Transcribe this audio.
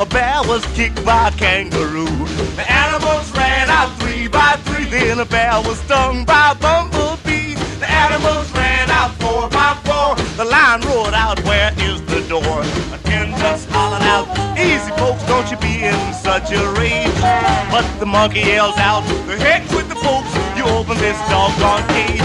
A bear was kicked by a kangaroo. The animals ran out 3 by 3. Then a bear was stung by a bumblebee. The animals ran out 4 by 4. The lion roared out, where is the door? A ten just hollered out, easy folks, don't you be in such a rage. But the monkey yells out, the heck with the folks, you open this doggone cage.